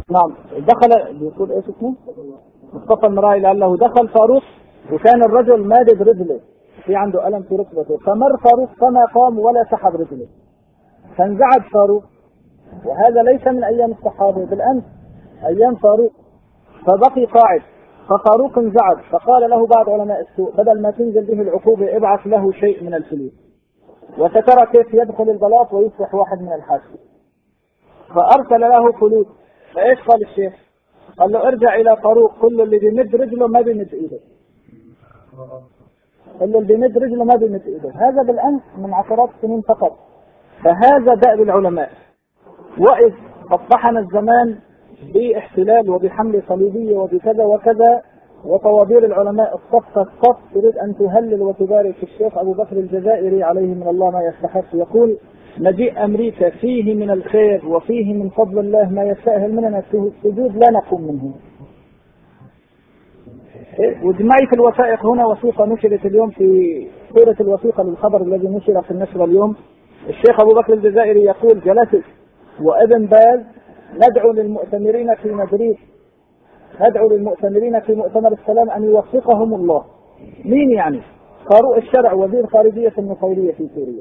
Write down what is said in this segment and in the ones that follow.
نعم دخل بيقول ايش اسمه مصطفى المراعي لعله دخل فاروق وكان الرجل مادد رجله في عنده ألم في ركبته فمر فاروق فما قام ولا سحب رجله فانزعج فاروق وهذا ليس من أيام الصحابة بالأمس أيام فاروق فبقي قاعد ففاروق انزعج فقال له بعض علماء السوء بدل ما تنزل به العقوبة ابعث له شيء من الفلوس وسترى كيف يدخل البلاط ويصبح واحد من الحاسب فأرسل له فلوس فإيش قال الشيخ قال له ارجع إلى فاروق كل اللي بيمد رجله ما بيمد إيده اللي بيمد رجله ما بيمد إيده هذا بالأمس من عشرات السنين فقط فهذا دأب العلماء وإذ أصبحنا الزمان باحتلال وبحملة صليبية وبكذا وكذا وطوابير العلماء الصف تريد أن تهلل وتبارك الشيخ أبو بكر الجزائري عليه من الله ما يستحق يقول مجيء أمريكا فيه من الخير وفيه من فضل الله ما يستأهل مننا السجود لا نقوم منه. وجمعي في الوثائق هنا وثيقة نشرت اليوم في صورة الوثيقة للخبر الذي نشر في النشر اليوم الشيخ أبو بكر الجزائري يقول جلست وابن باز ندعو للمؤتمرين في مدريد ندعو للمؤتمرين في مؤتمر السلام أن يوفقهم الله. مين يعني؟ فاروق الشرع وزير خارجية النصيرية في سوريا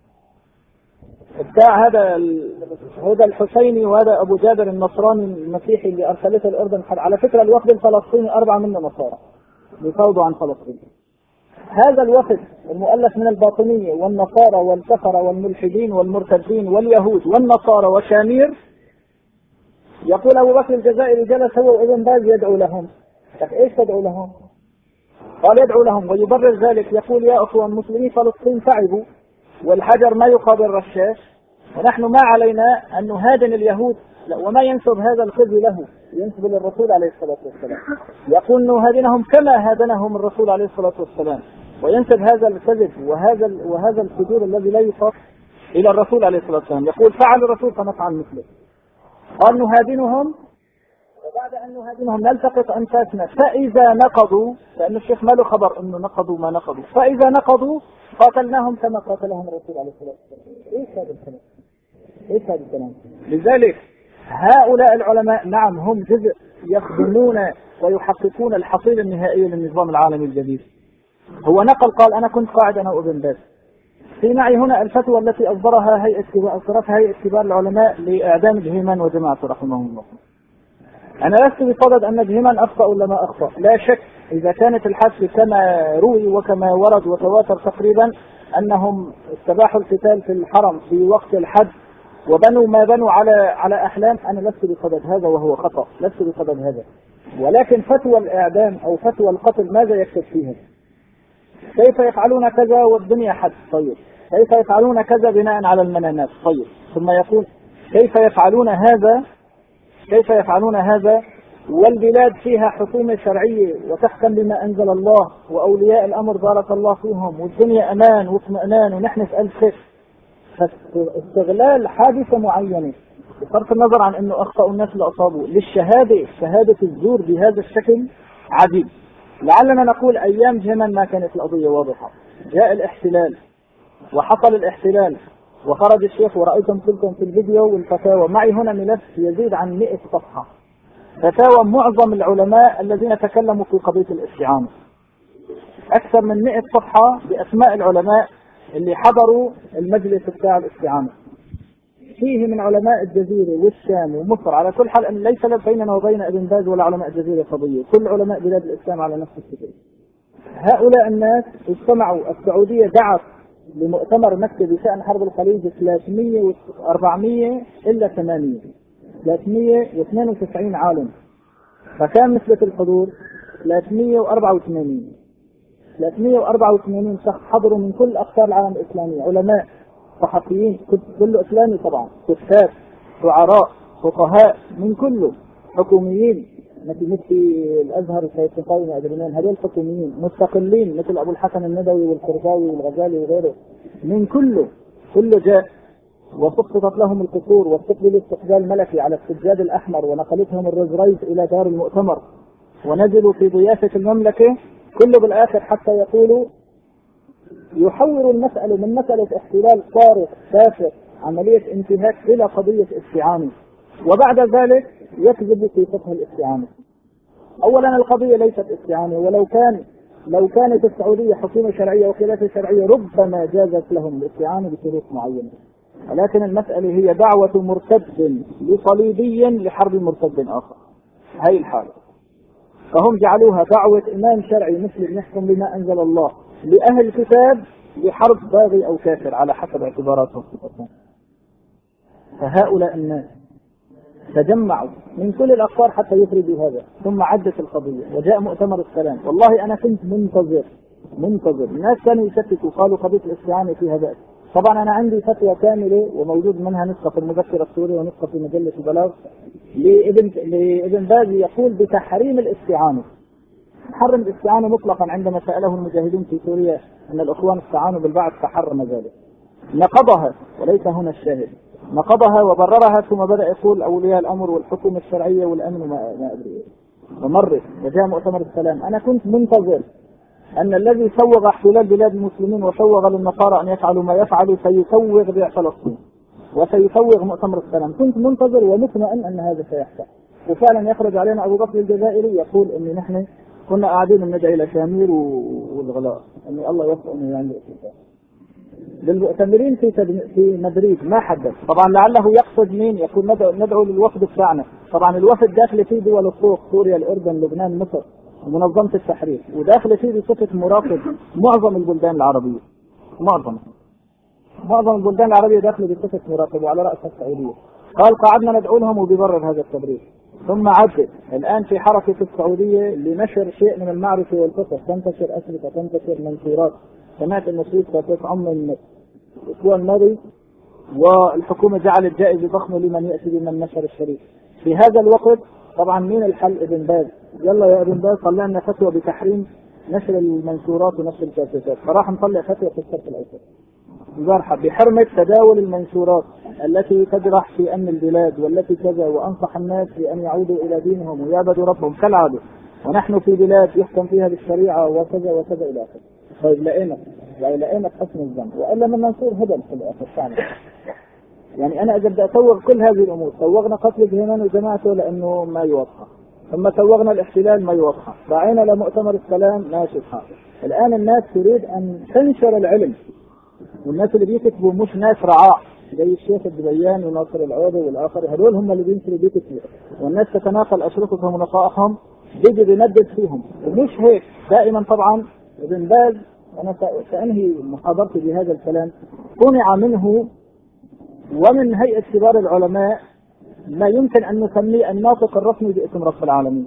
بتاع هذا الحسيني وهذا أبو جابر النصراني المسيحي اللي أرسلته الأردن على فكرة الوفد الفلسطيني 4 منه نصارى بيفاوضوا عن فلسطين. هذا الوفد المؤلف من الباطنية والنصارى والكفرة والملحدين والمرتدين واليهود والنصارى وشامير يقول أبو بكر الجزائري جلس هو وابن باز يدعو لهم. ايش تدعو لهم؟ قال يدعو لهم ويبرر ذلك يقول يا أخوان مسلمي فلسطين تعبوا والحجر ما يقابل رشاش ونحن ما علينا أن نهادن اليهود وما ينسب هذا الخزي له ينسب للرسول عليه الصلاة والسلام يقول نهادنهم كما هادنهم الرسول عليه الصلاة والسلام وينسب هذا الكذب وهذا الفجور الذي لا يصف إلى الرسول عليه الصلاة والسلام يقول فعل الرسول فنفعل مثله. قال نهادنهم وبعد أن نهادنهم نلتقط أنفاسنا فإذا نقضوا لأن الشيخ ما له خبر أنه نقضوا ما نقضوا فإذا نقضوا قاتلناهم كما قاتلهم الرسول عليه الصلاة والسلام. إيش هذا الكلام؟ لذلك هؤلاء العلماء نعم هم جزء يخدمون ويحققون الحصيلة النهائية للنظام العالمي الجديد. هو نقل قال أنا كنت قاعد أنا وابن باز في معي هنا الفتوى التي أصدرتها هيئة كبار العلماء لإعدام جهيمان وجماعته رحمهم الله. أنا لست بصدد أن جهيمان أخطأ ولا ما أخطأ لا شك إذا كانت الحادثة كما روي وكما ورد وتواتر تقريبا أنهم استباحوا القتال في الحرم في وقت الحج وبنوا ما بنوا على أحلام أنا لست بصدد هذا وهو خطأ لست بصدد هذا ولكن فتوى الإعدام أو فتوى القتل ماذا يكتب فيها؟ كيف يفعلون كذا والدنيا حد طيب كيف يفعلون كذا بناء على المنامات طيب ثم يقول كيف يفعلون هذا والبلاد فيها حكومة شرعية وتحكم بما أنزل الله وأولياء الأمر بارك الله فيهم والدنيا أمان واطمئنان ونحن في ألف فاستغلال حادثة معينة بصرف النظر عن أنه أخطأوا الناس اللي أصابوا شهادة الزور بهذا الشكل عجيب. لعلنا نقول أيام جهيمان ما كانت القضية واضحة جاء الاحتلال وحصل الاحتلال وخرج الشيخ ورأيتم كلكم في الفيديو والفتاوى معي هنا ملف يزيد عن 100 صفحة فتاوى معظم العلماء الذين تكلموا في قضية الاستعانة أكثر من 100 صفحة بأسماء العلماء اللي حضروا المجلس بتاع الاستعانة فيه من علماء الجزيرة والشام ومصر على كل حال أن ليس بيننا وبين ابن باز ولا علماء الجزيرة قضية كل علماء بلاد الإسلام على نفس الفكرة. هؤلاء الناس اجتمعوا السعودية دعت لمؤتمر مكة بشأن حرب الخليج 300 و400 إلا 800 392 عالم فكان نسبة الحضور 384 شخص حضروا من كل أقطار العالم الإسلامي علماء صحفيين كله إسلامي طبعا كتاب شعراء فقهاء من كله حكوميين مثل الأزهر الشيخين أدرينان هذول حكوميين مستقلين مثل أبو الحسن الندوي والقرضاوي والغزالي وغيره من كله جاء وسقطت لهم القصور واستقبلوا استقبال ملكي على السجاد الأحمر ونقلتهم الروز رايس إلى دار المؤتمر ونزلوا في ضيافة المملكة كله بالآخر حتى يقولوا يحول المسألة من مسألة احتلال صارخ تافه عملية انتهاك إلى قضية استعانة وبعد ذلك يكذب في فقه الاستعانة. أولا القضية ليست استعانة، لو كانت السعودية حكومة شرعية وخلافة شرعية ربما جازت لهم الاستعانة بشروط معينة، ولكن المسألة هي دعوة مرتد لصليبي لحرب مرتد آخر. هاي الحالة، فهم جعلوها دعوة إمام شرعي مسلم يحكم بما أنزل الله لأهل الكتاب لحرب باغي أو كافر على حسب اعتباراتهم. فهؤلاء الناس تجمعوا من كل الأقطار حتى يفردوا هذا، ثم عدت القضية وجاء مؤتمر السلام. والله أنا كنت منتظر. الناس كانوا يشككوا، قالوا قضية الاستعانة فيها بأس. طبعا أنا عندي فتوى كاملة وموجود منها نسخة في المذكرة السورية ونسخة في مجلة البلاغ لابن باز يقول بتحريم الاستعانة، حرم الاستعانة مطلقا عندما سأله المجاهدين في سوريا أن الأخوان استعانوا بالبعث فحرم ذلك. نقضها، وليس هنا الشاهد، نقضها وبررها، ثم بدأ يقول أولياء الأمر والحكومة الشرعية والأمن ما أدري ومرت وجاء مؤتمر السلام. أنا كنت منتظر أن الذي سوغ احتلال بلاد المسلمين وسوغ للنصارى أن يفعلوا ما يفعلوا سيسوغ بيع فلسطين وسيسوغ مؤتمر السلام. كنت منتظر ومطمئن أن هذا سيحصل، وفعلا يخرج علينا أبو بكر الجزائري يقول أن نحن كنا قاعدين ندعي إلى شامير والغلاء أن الله يوفقنا يعني للمؤتمرين في مدريد. ما حدث طبعا، لعله يقصد مين، يقول ندعو للوفد بتاعنا. طبعا الوفد داخل فيه دول الطوق، سوريا، الأردن، لبنان، مصر، ومنظمة التحرير، وداخل فيه بصفة مراقب معظم البلدان العربية. معظم البلدان العربية داخل بصفة مراقب وعلى رأسها السعودية. قال قعدنا ندعو لهم وبيبرر هذا التبرير. ثم عدت الآن في حركة السعودية لنشر شيء من المعرفة والفقه، تنتشر أسئلة، تنتشر منشورات. سمعت أن السويد ستعم الأسبوع الماضي، والحكومة جعلت جائزة ضخمة لمن يأتي بمن نشر الشريف. في هذا الوقت طبعا مين الحل؟ ابن باز. يلا يا ابن باز طلع لنا فتوى بتحريم نشر المنشورات ونشر الكاسيتات، فراح نطلع فتوى في الشرق الأوسط بزرحة بحرمة تداول المنشورات التي تجرح في أمن البلاد والتي كذا، وأنصح الناس بأن يعودوا إلى دينهم ويعبدوا ربهم كالعادة، ونحن في بلاد يحكم فيها بالشريعة وكذا وكذا إلى آخره. طيب لقينا حسن الظن، وإلا من منصور هدى في الشعب. يعني أنا إذا بدي أسوغ كل هذه الأمور، سوغنا قتل جهنان وجماعته لأنه ما يوضح، ثم سوغنا الاحتلال ما يوضح، دعينا لمؤتمر السلام ماشي الحال. الآن الناس تريد أن تنشر العلم، والناس اللي بيكتبوا مش ناس رعاع زي الشيخ الدبيان وناصر العوضي والآخر، هذول هم اللي بيكتبوا، والناس تتناقل أشرطتهم ونصائحهم، بيجي بيندد فيهم. ومش هيك دائما. طبعا ابن باز، أنا سأنهي محاضرتي بهذا الكلام، صنع منه ومن هيئة كبار العلماء ما يمكن أن نسميه الناطق الرسمي باسم رب العالمين.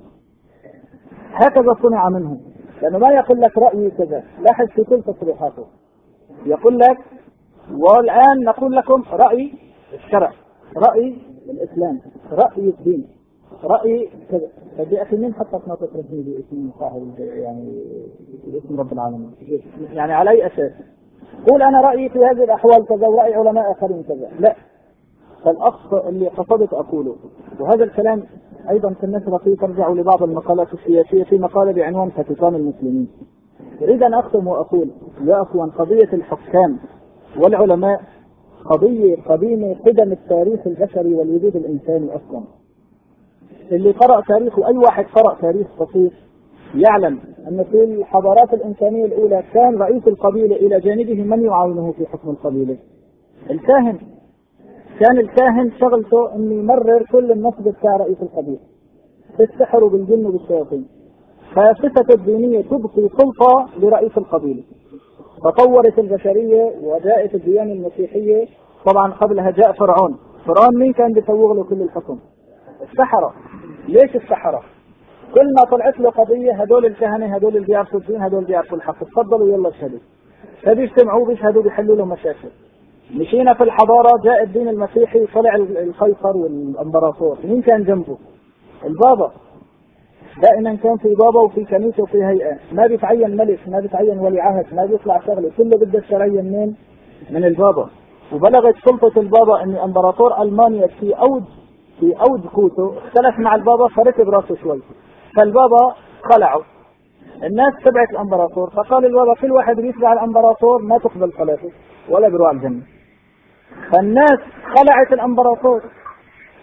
هكذا صنع منه، لأنه ما يقول لك رأيي كذا، لاحظ في كل تصريحاته يقول لك والآن نقول لكم رأي الشرع، رأي الإسلام، رأي الدين، رأي كذا. فدي أخي مين حطت ناطق رسمي باسم صاحب يعني باسم رب العالمين؟ يعني على أي أساس؟ قول أنا رأيي في هذه الأحوال كذا ورأي علماء آخرين كذا، لا. فالأصل اللي قصدت أقوله، وهذا الكلام أيضا في النشرة فيه ترجع لبعض المقالات السياسية، في مقالة بعنوان فتيقان المسلمين. أريد أن أختم وأقول يا أخوان، قضية الحكام والعلماء قضية قديمة قدم التاريخ البشري والوجود الإنساني أصلا. اللي قرأ تاريخ، وأي واحد قرأ تاريخ بسيط يعلم أن في الحضارات الإنسانية الأولى كان رئيس القبيلة إلى جانبه من يعاونه في حكم القبيلة. الكاهن، كان الكاهن شغلته أن يمرر كل النصب بتاع رئيس القبيلة بالسحر وبالجن وبالشياطين. فالصفة الدينية تبقي سلطة لرئيس القبيلة. تطورت البشرية وجاءت الديانة المسيحية. طبعا قبلها جاء فرعون. مين كان بيسوغ له كل الحكم؟ السحرة. ليش السحرة؟ كل ما طلعت له قضية هدول الكهنة، هدول اللي بيعرفوا الدين، هدول اللي بيعرفوا الحق، تفضلوا يلا اشهدوا. فبيجتمعوا بيشهدوا بيحلوا له مشاكل. مشينا في الحضارة، جاء الدين المسيحي، طلع القيصر والامبراطور. مين كان جنبه؟ البابا. دائما كان في بابا وفي كنيسة وفي هيئة، ما بيتعين ملك، ما بيتعين ولي عهد، ما بيطلع شغله، كله بده الشرعية منين؟ من البابا. وبلغت سلطة البابا ان امبراطور المانيا في اود قوته اختلف مع البابا، فركب راسه شوي، فالبابا خلعه. الناس تبعت الامبراطور، فقال البابا كل واحد بيتبع الامبراطور ما تقبل صلاته ولا بيروح الجنة. فالناس خلعت الامبراطور،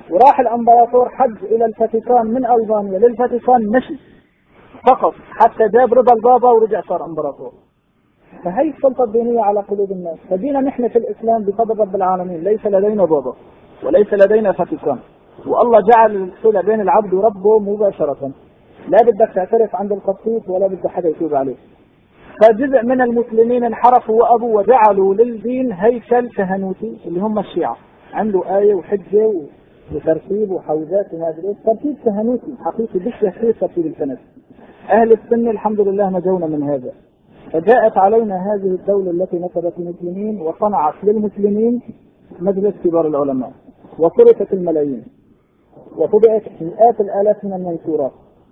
وراح الامبراطور حج الى الفاتيكان من البانيا للفاتيكان مشي فقط حتى جاب رضا البابا ورجع صار امبراطور. فهي السلطة الدينية على قلوب الناس. فدينا نحن في الاسلام بفضل رب العالمين ليس لدينا بابا وليس لدينا فاتيكان، والله جعل الصلة بين العبد وربه مباشرة، لا بدك تعترف عند القسيس ولا بدك حدا يتوب عليه. فجزء من المسلمين انحرفوا وابوا وجعلوا للدين هيكل كهنوتي اللي هم الشيعة، عنده آية وحجة وترتيب وحوزات وما ادري ايش، ترتيب كهنوتي حقيقي بشبه فيه ترتيب الكنس. اهل السنة الحمد لله نجونا من هذا. فجاءت علينا هذه الدولة التي نسبت المسلمين وصنعت للمسلمين مجلس كبار العلماء وصرفت الملايين وطبعت مئات الالاف من المنشورات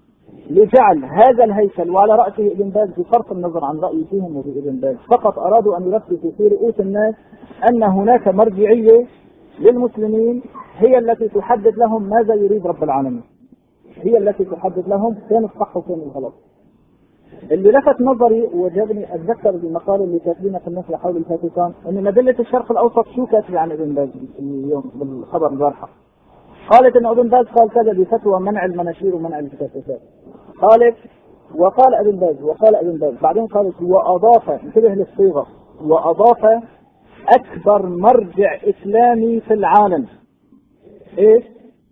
لجعل هذا الهيكل وعلى رأسه ابن باز، بصرف النظر عن رأي فيهم وفي ابن باز، فقط أرادوا أن يرسخوا في رؤوس الناس أن هناك مرجعية للمسلمين هي التي تحدد لهم ماذا يريد رب العالمين، هي التي تحدد لهم فين الصح وفين الغلط. اللي لفت نظري وجابني أتذكر المقال اللي كاتبينه في النشر حول الفاتيكان أن مجلة الشرق الأوسط شو كاتب عن ابن باز اليوم بالخبر البارحة، قالت ان ابن باز قال كذا بفتوى منع المناشير ومنع الكتاتات، قالت وقال ابن باز بعدين قالت واضاف، انتبه للصيغه، واضاف اكبر مرجع اسلامي في العالم، ايش؟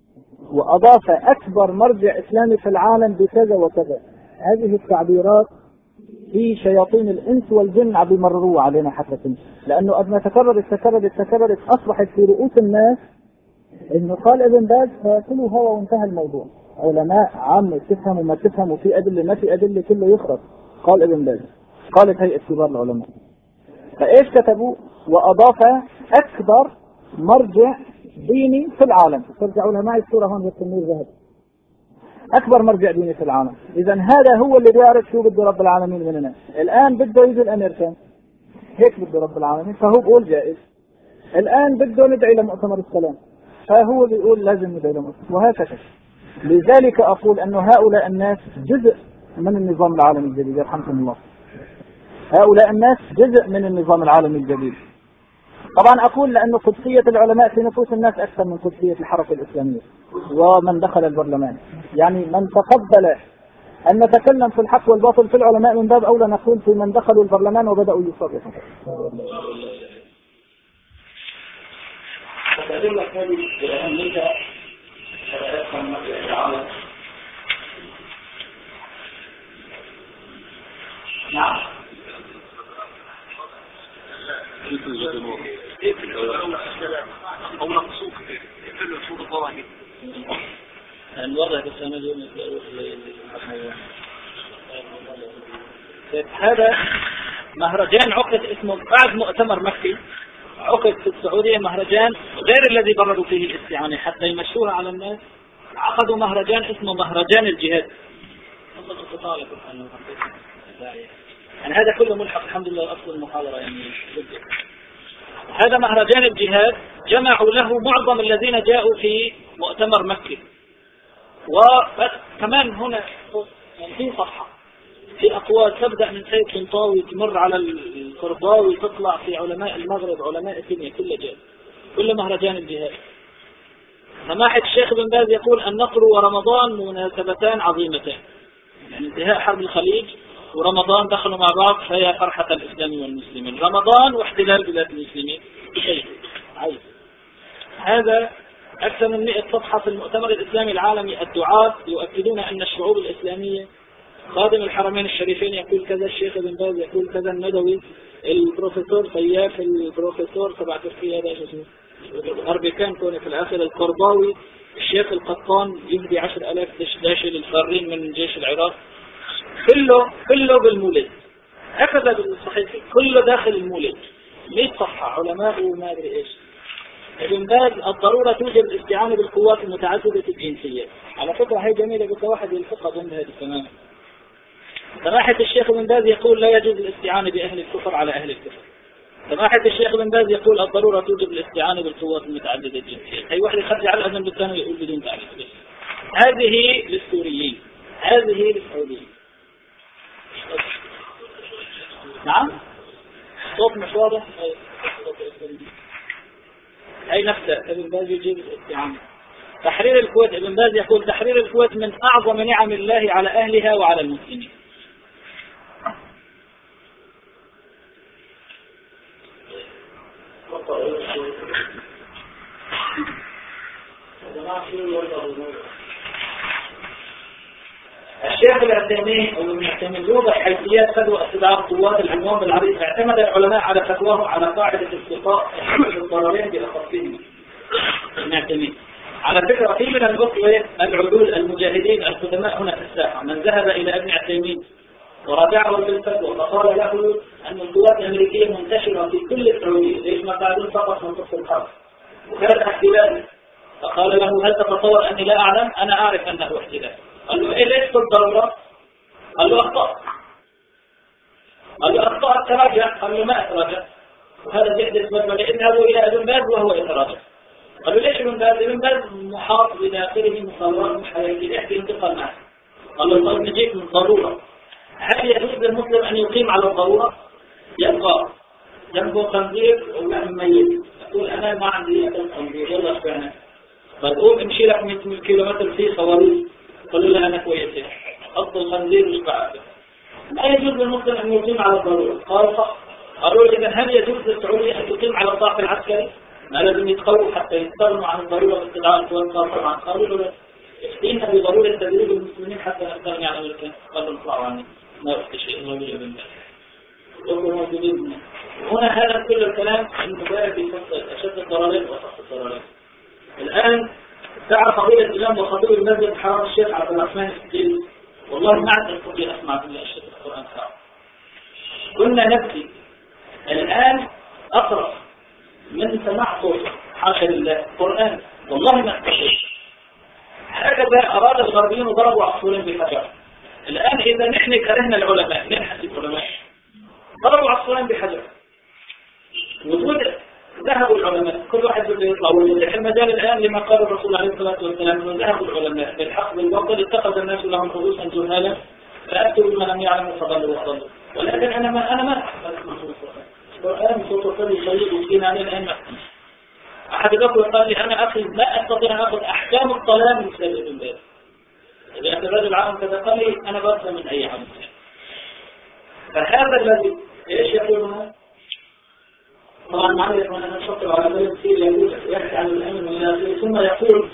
واضاف اكبر مرجع اسلامي في العالم بكذا وكذا. هذه التعبيرات في شياطين الانس والجن عم يمرروها علينا حتى تنسى، لانه قد ما تكررت اصبحت في رؤوس الناس انه قال ابن باز فكله هو وانتهى الموضوع. علماء عامة تفهم وما تفهم وفي ادله ما في ادله كله يخرج. قال ابن باز، قالت هيئة كبار العلماء. فايش كتبوا؟ واضاف اكبر مرجع ديني في العالم. ترجعوا لها معي الصورة هون بالتنوير ذهب. اكبر مرجع ديني في العالم. اذا هذا هو اللي بيعرف شو بده رب العالمين مننا. الان بده يجي الامريكان هيك بده رب العالمين، فهو بقول جائز. الان بده ندعي لمؤتمر السلام، فهو بيقول لازم ندعي لمؤتمر، وهكذا. لذلك اقول ان هؤلاء الناس جزء من النظام العالمي الجديد، يرحمكم الله. هؤلاء الناس جزء من النظام العالمي الجديد. طبعا اقول لأن قدسية العلماء في نفوس الناس اكثر من قدسية الحركة الاسلامية ومن دخل البرلمان. يعني من تقبل ان نتكلم في الحق والباطل في العلماء من باب اولى نقول في من دخلوا البرلمان وبدأوا يصرفوا. فتدل هذه بأهمية شرائعهم العالم. نعم. أو نقصوك في الوصول الظواهر. الوضع السنة هذا مهرجان عقد اسمه بعد مؤتمر مكي، عقد في السعودية مهرجان غير الذي بردوا فيه الاستعانة حتى يمشوها على الناس. عقدوا مهرجان اسمه مهرجان الجهاد. يعني هذا كله ملحق الحمد لله أصل المحاضرة. يعني هذا مهرجان الجهاد جمعوا له معظم الذين جاءوا في مؤتمر مكي. وكمان هنا يعني في صفحة في أقوال تبدأ من سيد طنطاوي تمر على القرضاوي تطلع في علماء المغرب علماء الدنيا كل جاد كل مهرجان الجهاد. سماحة الشيخ بن باز يقول النصر ورمضان مناسبتان عظيمتان، يعني انتهاء حرب الخليج ورمضان دخلوا مع بعض فهي فرحة الإسلام والمسلمين. رمضان واحتلال بلاد المسلمين شيء عيب. هذا أكثر من 100 صفحة في المؤتمر الإسلامي العالمي. الدعاة يؤكدون أن الشعوب الإسلامية، خادم الحرمين الشريفين يقول كذا، الشيخ ابن باز يقول كذا، الندوي، البروفيسور طياف، البروفيسور تبع تركيا هذا اسمه أربكان كوني في الآخر، القرضاوي، الشيخ القطان يهدي 10,000 داشة للفارين من جيش العراق. كله بالمولد، هكذا بالصحيح كله داخل المولد. 100 صفحة علماء وما أدري إيش. ابن باز الضرورة توجب الاستعانة بالقوات المتعددة الجنسية. على فكرة هي جميلة بس واحد يلفقها ضمن هذه تماما. سماحة الشيخ ابن باز يقول لا يجوز الاستعانة بأهل الكفر على أهل الكفر. سماحة الشيخ ابن باز يقول الضرورة توجب الاستعانة بالقوات المتعددة الجنسية. هي واحد يخرج على الأذن بالثاني ويقول بدون تعريف. هذه للسوريين، هذه للسعوديين. نعم صوت مش واضح. هي نفسها ابن باز يجيب الاستعانة. تحرير الكويت، ابن باز يقول تحرير الكويت من أعظم نعم الله على أهلها وعلى المسلمين. الشيخ العثيمين أو ابن عثيمين يوضح حيثيات فدوى استدعاء قوات العنوان بالعريض. اعتمد العلماء على فتواه على قاعدة استقاء الضررين بأخفهم. ابن عثيمين على فكرة في من الأخوة العدول المجاهدين القدماء هنا في الساحة من ذهب إلى ابن عثيمين وراجعه في الفتوى فقال له أن القوات الأمريكية منتشرة في كل السعودية، ليش ما قاعدين فقط من قصة الحرب وكانت احتلال. فقال له هل تتصور أني لا أعلم؟ أنا أعرف أنه احتلال. قال له إيه ليش قلت ضرورة؟ قال له أخطأت. قال له أخطأت تراجع. قال له ما أتراجع، وهذا يحدث بدل اذهبوا إلى ابن باز وهو يتراجع. قال له ليش ابن باز؟ ابن باز محاط بداخله مصورات حياتي يحكي انتقال معه. قال له طيب نجيك من ضرورة، هل يجوز للمسلم أن يقيم على الضرورة؟ يبقى جنبه خنزير ولحم ميت، يقول أنا ما عندي أكل خنزير يلا اشبعنا. فالقوم امشي لك 100 كيلومتر فيه صواريخ. قالوا له أنا كويسين أفضل الخنزير واشبع. لا يجوز للمسلم أن يقيم على الضرورة. قال صح. قالوا إذا هل يجوز للسعودية أن تقيم على الضعف العسكري؟ ما لازم يتقووا حتى يستغنوا عن الضرورة باستدعاء القوات طبعا. قالوا له افتينا بضرورة تدريب المسلمين حتى نستغني عن الأمريكان. قالوا اطلعوا عني ما وقت شيء نبي ابن باز موجودين هنا. هذا كل الكلام المبارك في فصل أشد الضررين وأخف الضررين. الآن دعا فضيلة الإمام وخطيب المسجد الحرام الشيخ عبد الرحمن السديل، والله ما عاد أستطيع أسمع بالله الشيخ القرآن صعب. كنا نبكي الآن أقرأ من سماع صوت حاشا لله القرآن والله ما أستطيع. هكذا أراد الغربيين وضربوا عصفورين بحجر. الآن إذا نحن كرهنا العلماء نبحث العلماء ضربوا عصفورين بحجر. وجود ذهبوا العلماء كل واحد بده يطلع ويفتح المجال الآن لما قال الرسول عليه الصلاة والسلام ذهبوا العلماء بالحق بالباطل اتخذ الناس لهم رؤوسا جهالا فأتوا بما لم يعلموا فضلوا وضلوا. ولكن أنا ما أحفظ القرآن صوت الصلي صليب وسكين عليه الآن ما أحد الأخوة قال لي أنا أخي لا أستطيع أن أخذ أحكام الطلاق من سيد ابن باز. إذا اعتبر العالم كذا قال لي أنا برسى من أي عمل. فهذا الذي إيش يقول هنا؟ طبعا معي أنا أشكر على ذلك كثير يقول يحكي عن الأمن والآخر ثم يقول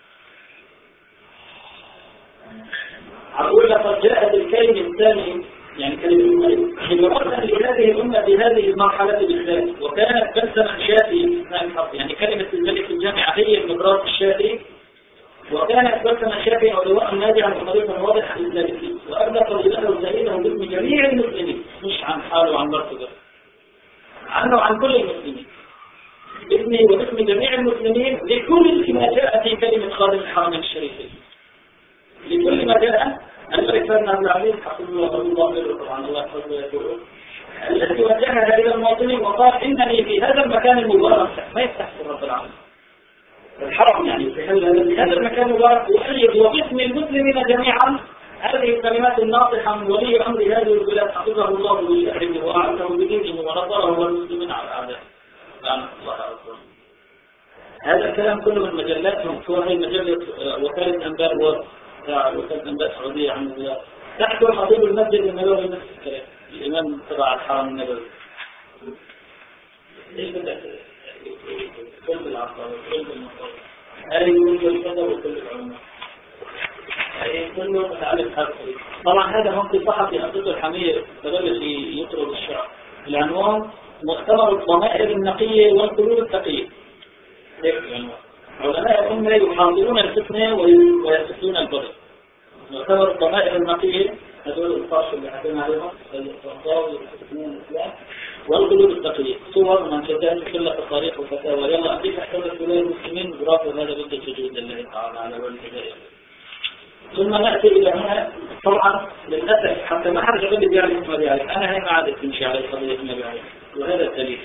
أقول لقد جاءت الكلمة الثانية يعني كلمة المرأة لهذه الأمة في هذه المرحلة بالذات وكانت بلسما شافية يعني كلمة الملك في الجامعة هي المدراس الشافي وكانت بلسما شافية أو لواء نادعا وطريقا واضحا للذلك وأبدأ فضيلته زائده باسم جميع المسلمين مش عن حاله وعن مرتبه عنه وعن كل المسلمين باسمه وباسم جميع المسلمين لكل ما جاء في كلمة خادم الحرمين الشريفين لكل ما جاء الملك فهد عبد العزيز حفظه الله طبعا الله يحفظه ويقول التي وجهها إلى المواطنين وقال إنني في هذا المكان المبارك ما يستحق رب العالمين الحرم يعني في هذا المكان المبارك وأيد وباسم المسلمين جميعا هذه الكلمات الناطحة من ولي أمر هذه البلاد حفظه الله بشأنه وأعزه بدينه ونصره والمسلمين على الأعداء. الله أكبر. هذا الكلام كله من مجلاتهم سواء مجلة وكالة أنباء وكالة أنباء السعودية عن الرياض. تحكي خطيب المسجد النبوي نفس الكلام الإمام تبع الحرم النبوي. إيش بدأت؟ كل بالعصر وكل بالمصر. هذه يقول كذا وكل العلماء. كله متعلق هذا. طبعا هذا ممكن صحفي أنطق الحمير تبلش يطرد الشعر. العنوان مؤتمر الضمائر النقية والقلوب التقية. علماء الأمة يحاضرون الفتنة ويسفون البغي. مؤتمر الضمائر النقية هذول الفاش اللي حكينا عليهم الإصلاح والفتنين الإسلام والقلوب التقية. صور من شتان كل الطريق وفتاوى يلا أديك احتمل ولاية المسلمين برافو هذا بدأ سجود لله تعالى على والجزائر. ثم نأتي إلى هنا طبعا للأسف حتى ما حرج غير بيعرف ما بيعرف أنا هاي ما عادت تمشي على قضية ما بيعرف وهذا الدليل.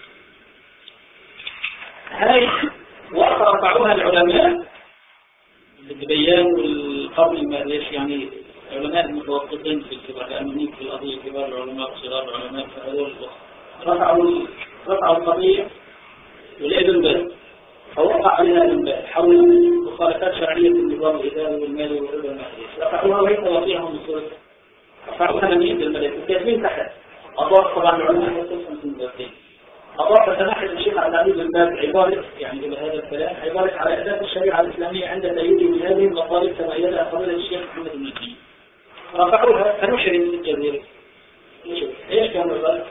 هاي وقت رفعوها العلماء بالبيان والقبل ما ليش يعني علماء المتوسطين في الكبار الأمنين في القضية كبار العلماء وصغار العلماء فهذول رفعوا القضية والابن باز فوقف وقع عليها حول مخالفات شرعية النظام الإداري والمالي والربا المالي، رفعوها وهي توقيعهم الصورة، رفعوها لمية الملك الكاتبين تحت. أضاف طبعا العلماء يتصل في المدرسين، أضاف سماحة الشيخ عبد العزيز بن باز عبارة يعني إلى هذا الكلام، عبارة على أداة الشريعة الإسلامية عند تأييد من هذه المطالب كما أيدها فضيلة الشيخ محمد بن نجيب. رفعوها كنشر في الجزيرة. إيش كان الرد؟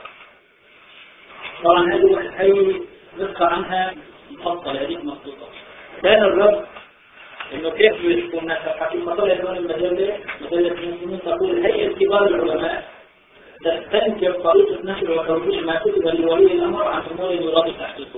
طبعا هذه نذكر عنها مفصل هذه مخطوطة. كان الرد إنه كيف يشكو الناس حقيقة طلع يكون المجلة مجلة المسلمين تقول هيئة كبار العلماء تستنكر طريقة نشر وتوجيه ما كتب لولي الأمر عن أمور يراد تحقيقها.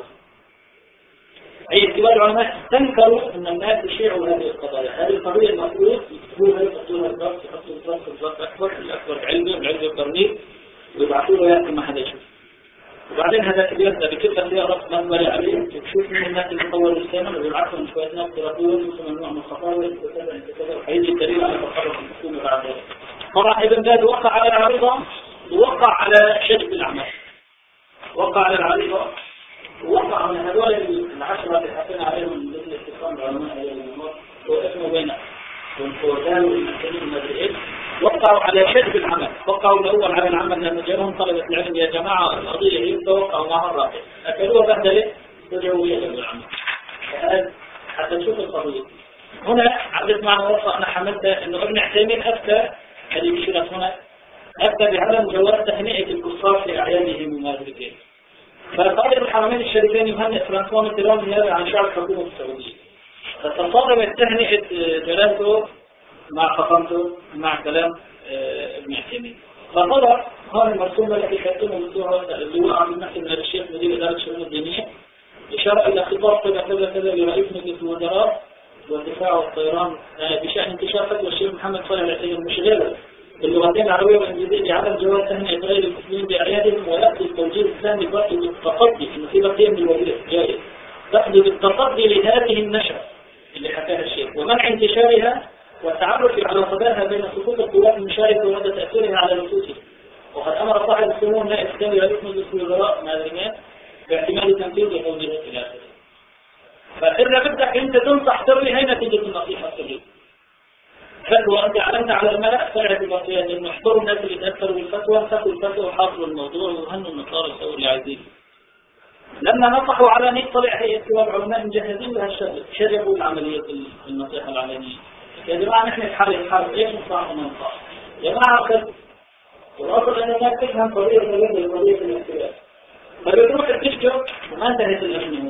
هيئة كبار العلماء استنكروا أن الناس يشيعوا هذه القضايا. هذه القضية المفروض يكتبوها يحطوها الضغط، يحطوا الضغط أكبر الأكبر علمي والعلم القرني ويبعثوا له يأتي ما حدا يشوف. وبعدين هذا يبدأ بكلمة زيارة مقبلة عليه تشوف من الناس اللي طوروا السنة ويبعثوا شوية ناس يرقون يسمى نوع من الخطاوة كذا وحيجي الدليل على تقرب الحكومة بعد ذلك. طبعا ابن باز وقع على العريضة ووقع على شجب الأعمال، وقع على العريضة ووقع من هذول العشرة اللي حطينا عليهم مثل الاتصال العلماء واسمه بينه والفوزان والمسلمين المدرئين، وقعوا على شجب العمل، وقعوا الأول على العمل لأن جاءهم طلبة العلم يا جماعة القضية هي توقعوا معها الرافع أكلوها بهدلة رجعوا يجبوا العمل حتى نشوف القضية. هنا عدت معنا وصفة أنا حملتها أنه ابن عثيمين أفتى هذه بشرة هنا أفتى بعدم جواز تهنئة الكفار في أعيادهم ومازرقين. فقال الحرمين الشريفين يهنئ فرانسوا ميتران نيابة عن شعب الحكومة السعودية، فتصادمت تهنئة جلالته مع خطمته مع كلام ابن عثيمين. فطلع هذا المرسوم الذي كتبه اللواء عبد المحسن بن الشيخ مدير إدارة الشؤون الدينية إشارة إلى خطاب كذا كذا كذا لرئيس مجلس الوزراء والدفاع والطيران بشأن انتشار فتوى الشيخ محمد صالح العثيمين المشغلة باللغتين العربية والإنجليزية بعدم جواز تهنئة غير المسلمين بأعيادهم ويأتي التوجيه الثاني برضه بالتقدي إنه في بقية من الوزير جائز تقضي بالتقدي لهذه النشرة اللي حكاها الشيخ ومنع انتشارها والتعرف على صداها بين صفوف القوات المشاركة ومدى تأثيرها على نفوسهم. وقد أمر صاحب السمو النائب الثاني رئيس مجلس الوزراء مازريان باعتماد تنفيذ قوله إلى آخره. فإذا بدك أنت تنصح تروي هي نتيجة النصيحة السليمة. فتوى أنت أعلنت على الملأ فرعت البطيئة إنه احضروا الناس اللي تأثروا بالفتوى فكوا الفتوى وحاصلوا الموضوع وهنوا النصارى يسووا اللي عايزين. لما نصحوا على أن يطلع هيئة كبار العلماء مجهزين لها الشغل شربوا العملية النصيحة العلنية. يا جماعة نحن نحارب ايش نصح وما نصح؟ يا جماعة أخذ والأصل أن الناس تفهم قضية الوجه وقضية الاختلاف. فبتروح تشجر وما انتهت الأمنية.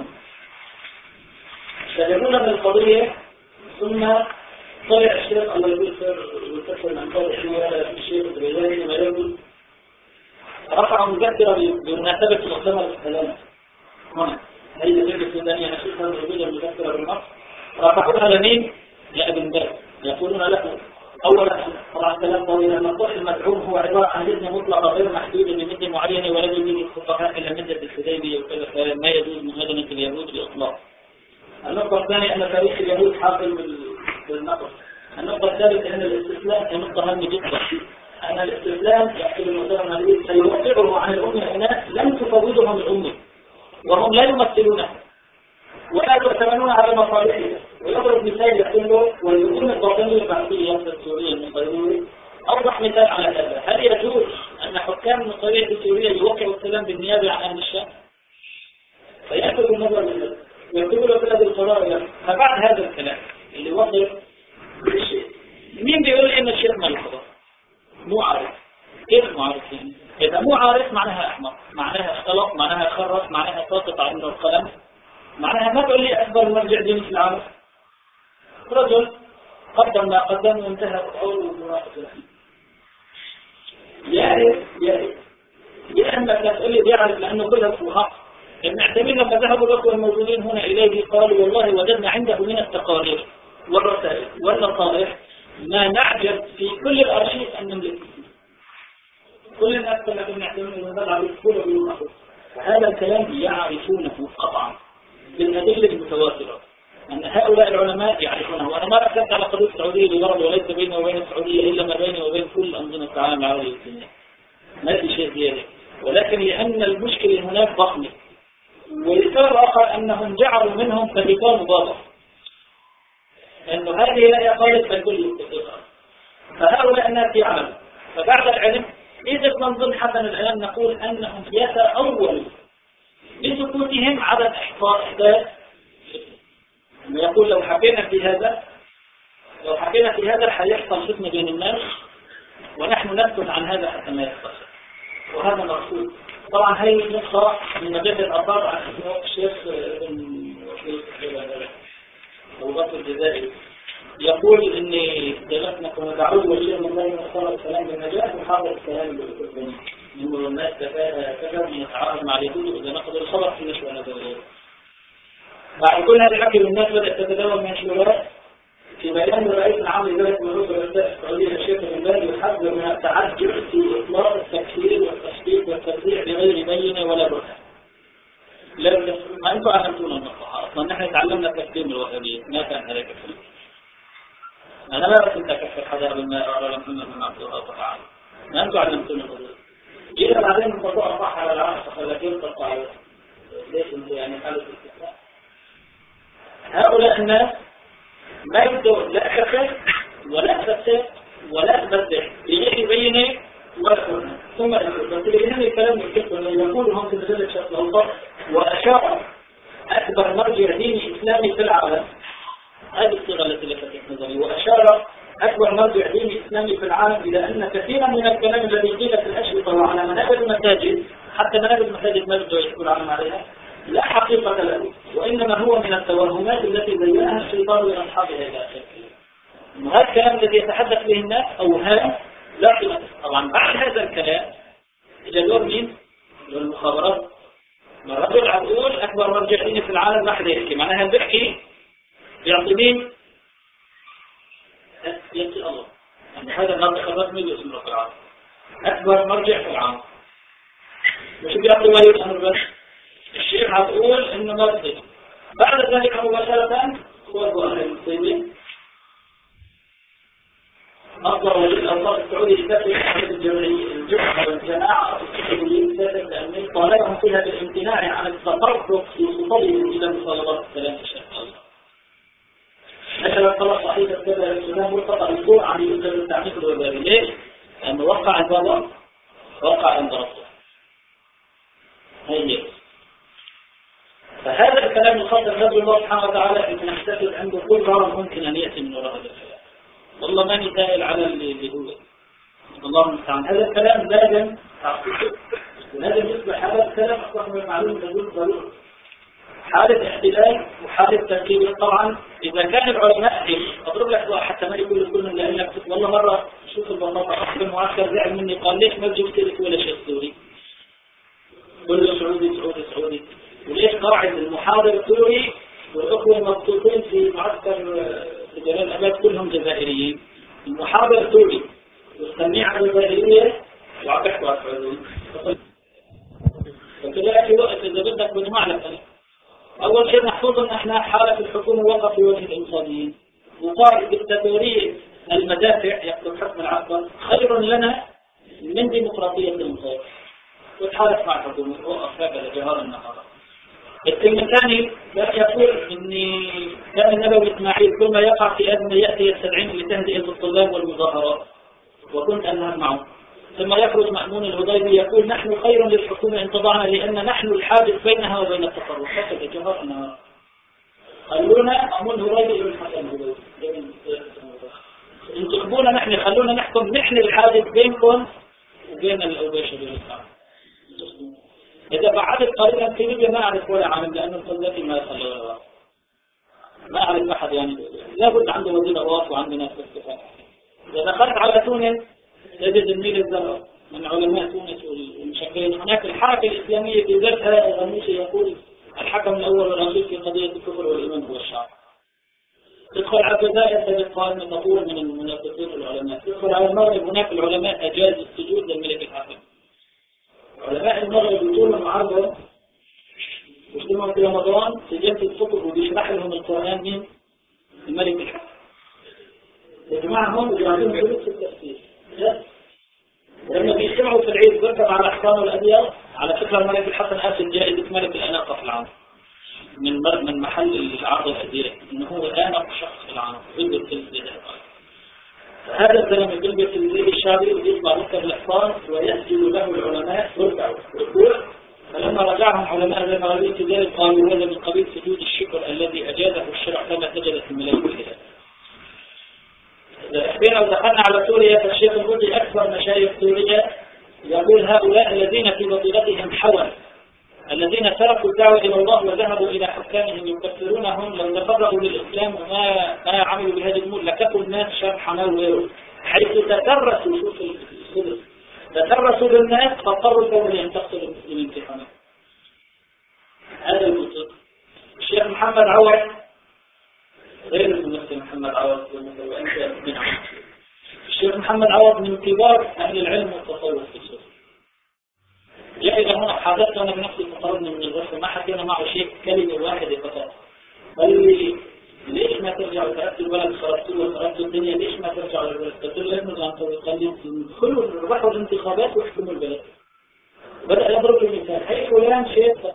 استجابونا من القضية ثم طلع الشيخ الله يذكر من طلع الشيخ الرجالي ما يقول رفع مذكرة بمناسبة مؤتمر السلام. هنا هذه الجزء السودانية نشوفها موجودة المذكرة بالنص رفعوها لمين؟ لابن باز يقولون له اولا طبعا كلام طويل المقطوع المدعوم هو عباره عن اذن مطلقه غير محدوده لمده معينه ولا يجوز للفقهاء الا مده الحديبيه وكذا ما يجوز مهادنه اليهود باطلاق. النقطه الثانيه ان تاريخ اليهود حاصل بالنقص. النقطه الثالثه ان الاستسلام كنقطه هامه جدا ان الاستسلام يحصل المؤتمر المالي سيوقعه عن الامه هناك لم تفوضهم الامه وهم لا يمثلونها ولا تؤتمنون على مصالحهم. ويضرب مثال يقول له واليقين الباطني البحثية السورية المصرية أوضح مثال على هذا. هل يجوز أن حكام المصرية السورية يوقعوا السلام بالنيابة عن أهل الشام؟ فيأخذ النظر منه ويكتب له بلد القرار. فبعد هذا الكلام اللي وصل بالشيء مين بيقول إن الشيخ ما يحضر؟ مو عارف. كيف مو عارف يعني؟ إذا مو عارف معناها أحمر، معناها اختلط، معناها خرف، معناها ساقط عنده القلم، معناها ما تقول لي أكبر مرجع دين في العالم. رجل قدم ما قدم وانتهى قوله المناقضة. يعرف يا أما تقول لي يعرف لأنه كلها فوهاء. ابن عثيمين لما ذهبوا الأخوة الموجودين هنا إليه قالوا والله وجدنا عنده من التقارير والرسائل والنصائح ما نعجب في كل الأرشيف أن نملك. كل الناس كما ابن عثيمين ونضع بالكل بالمناقضة. وهذا الكلام يعرفونه قطعا بالأدلة المتواترة أن هؤلاء العلماء يعرفونه. وأنا ما ركزت على قضية السعودية لغرض وليس بيني وبين السعودية إلا ما بيني وبين كل أنظمة العالم العربي والدنيا ما في شيء زيادة، ولكن لأن المشكلة هناك ضخمة والسبب آخر أنهم جعلوا منهم فريقان مضادة، أنه هذه لا قالت فالكل يتفق، فهؤلاء الناس يعمل. فبعد العلم إذا من ضمن حسن العلم نقول أنهم يتأولوا بسكوتهم على إحصاء إحداث. يقول لو حكينا في هذا حيحصل فتنة بين الناس، ونحن نسكت عن هذا حتى ما يحصل، وهذا مرفوض. طبعا هي نقطة من مجال الآثار عن الشيخ أبو بكر الجزائري يقول إني دلتنكم ودعوه والشيخ من الله وصار السلام بالنجاة وحاضر السلام بالكفرين إنه الناس كذا من يتعارض مع اليهود وإذا نقضوا الخبر في نشوة نظرية. بعد كل هذا الحكي الناس بدأت تتداول من شورات في بيان الرئيس العام لذلك مجلس الرئاسة السعودية الشيخ بن باز يحذر من التعجل في إطلاق التكفير والتشبيه والتفريع بغير بينة ولا برهان. ما أنتم علمتونا النقطة، أصلا نحن تعلمنا تكفير من الوهابية، ما كان هذا كفير. أنا لا أريد أكفر حدا بالماء ولا محمد بن عبد الله تعالى، ما أنتم علمتونا الحدود. جينا بعدين الموضوع صح على العرش فلكن تقطع ليش يعني حالة الاستثناء. هؤلاء الناس ما يبدو لا كفر ولا فسد ولا تبدع بغير بينه ولا برهان. ثم بس الكلام يقولهم في مجلة شكل الله وأشار أكبر مرجع ديني إسلامي في العالم، هذه الصيغة التي لفتت نظري، وأشار أكبر مرجع ديني إسلامي في العالم إلى أن كثيرا من الكلام الذي قيل في الأشرطة وعلى منابر المساجد، حتى منابر المساجد ما بدأوا يحكوا العالم عليها، لا حقيقة له، وإنما هو من التوهمات التي زينها الشيطان لأصحابها إلى آخره. هذا الكلام الذي يتحدث به الناس أوهام لا قيمة. طبعا بعد هذا الكلام إلى دور مين؟ دور المخابرات. الرجل عقول أكبر مرجع ديني في العالم ما حدا يحكي، معناها بيحكي يعطي مين؟ يعطي الله. يعني هذا المرجع الرسمي باسمه في العالم أكبر مرجع في العالم. مش بيعطي ولي الأمر بس، الشيخ عقول إنه مرجع. بعد ذلك مباشرة هو أهل المسلمين أصدر ولي الأمر السعودي يتفق على الجمعة والجماعة لأنه طالبهم فيها بالامتناع عن التطرق في خطبهم إلى مصالحات السلام إن شاء الله. مثلا طلب صحيفة كذا للسلام والقطع الأسبوع عن يوسف التعميق الوباري. ليش؟ لأنه وقع البابا وقع عند ربه. هي فهذا الكلام الخاطر نبي الله سبحانه وتعالى أن نحتفظ عنده كل غرض ممكن أن يأتي من وراء هذا الكلام. والله ماني سائل على اللي هو الله المستعان. هذا الكلام لازم ولازم يصبح هذا الكلام أصبح من المعلوم تقول ضروري. حالة احتلال وحالة تركيب. طبعا إذا كان العلماء أضرب لك حتى ما يقول كل من لأنك والله مرة شوف البساطة أخذ المعسكر زعل مني قال ليش ما بجيب سيرك ولا شيء سوري كله سعودي وليش قاعد المحاضر السوري والأخوة المبسوطين في معسكر في جلال أباد كلهم جزائريين. المحاضر سوري والسميعة جزائرية وعبحوا على السعوديين. فكذلك وقت إذا بدك بجمع لك أول شيء محفوظ أن احنا حالة الحكومة وقف في وجه الإنسانيين وقال بالتدورية المدافع يقتل حكم العسكر خير لنا من ديمقراطية المصير وتحالف مع الحكومة وقف هذا جهار النهار. الكلمة الثاني لا يقول إني كان النبوي إسماعيل كل ما يقع في أزمة يأتي يستدعين لتهدئة الطلاب والمظاهرات وكنت أنهى معه. ثم يخرج مأمون الهضيبي يقول نحن خير للحكومة إن تضعنا لأن نحن الحادث بينها وبين التطرف. هكذا جهار النهار. خلونا مأمون الهضيبي ابن حسن الهضيبي انتخبونا نحن خلونا نحكم نحن الحادث بينكم وبين الأوباشة بالإسلام. إذا بعدت قليلا في ليبيا ما أعرف ولا عالم لأن القذافي ما يخلوا ما أعرف أحد يعني لابد عنده وزير أواف وعنده ناس بالكفاءة. إذا دخلت على تونس تجد النيل الزرق من علماء تونس والمشكلين. هناك الحركة الإسلامية في ذاتها غنوشي يقول الحكم الأول والأخير في قضية الكفر والإيمان هو الشعب. تدخل على الجزائر تجد قائمة مطول من المنافقين والعلماء. تدخل على المغرب هناك العلماء أجاز السجود للملك الحاكم. علماء المغرب يقولون معارضة يجتمعوا في رمضان في جلسة الفطر وبيشرح لهم القرآن من الملك الحاكم. يجمعهم ويعطيهم جلسة التفسير. لما بيجتمعوا في العيد بيركب على أحكام الأبيض على فكرة الملك الحسن أخذ جائزة ملك الأناقة في العالم من محل العرض الأديرة، إنه هو أنق شخص في العالم يلبس الزي. هذا الزلمة يلبس الزي الشعبي ويطلع ركب الحصان ويسجد له العلماء ويركعوا ويقول. فلما رجعهم علماء المغربي في ذلك قالوا هذا من قبيل سجود الشكر الذي أجازه الشرع كما سجدت الملائكة لله. إذا دخلنا على سوريا فالشيخ الرجي أكثر مشايخ سوريا يقول هؤلاء الذين في بطيلتهم حول الذين تركوا الدعوة إلى الله وذهبوا إلى حكامهم يكفرونهم لو تفرغوا للإسلام وما عملوا بهذه الأمور لكفوا الناس شر حماه وغيره، حيث تدرسوا شوف الصدر تدرسوا بالناس فاضطروا الدولة أن تقتل المسلمين في حماه. هذا المنطق. الشيخ محمد عوض غير الممثل محمد عوض وأنت من عوض. الشيخ محمد عوض من كبار أهل العلم والتصوف في السوري. جاء هنا حدثت أنا بنفسي تطردني من الغرفة ما حكينا معه شيء كلمة واحدة فقط. قال لي ليش ما ترجع وتأتي الولد خرجتوا وخرجتوا الدنيا ليش ما ترجع للبلد؟ قلت له ابن العنطوي قال لي كلوا ربحوا الانتخابات واحكموا البلد. بدأ يضرب لي مثال هي فلان شيخ